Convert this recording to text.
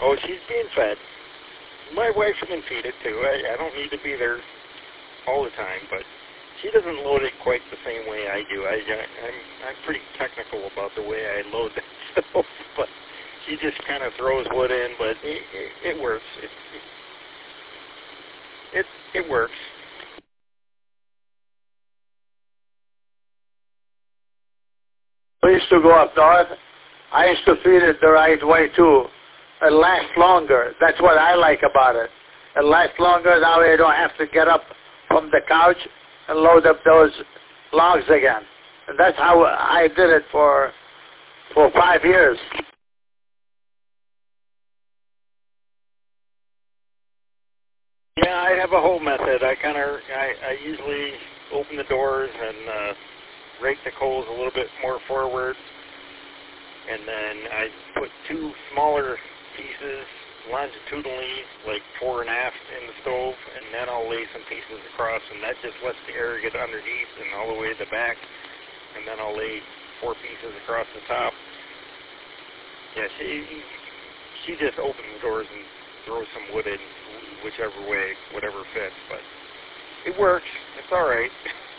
Oh, she's being fed. My wife can feed it too. I don't need to be there all the time, but she doesn't load it quite the same way I do. I'm pretty technical about the way I load that stove, but she just kind of throws wood in, but it works. It works. We used to go up north. I used to feed it the right way too. It lasts longer. That's what I like about it. It lasts longer. That way I don't have to get up from the couch and load up those logs again. And that's how I did it for 5 years. Yeah, I have a whole method. I usually open the doors and rake the coals a little bit more forward, and then I put 2 smaller pieces longitudinally, like fore and aft in the stove, and then I'll lay some pieces across, and that just lets the air get underneath and all the way to the back, and then I'll lay 4 pieces across the top. Yeah, she just opens the doors and throws some wood in whichever way, whatever fits, but it works. It's all right.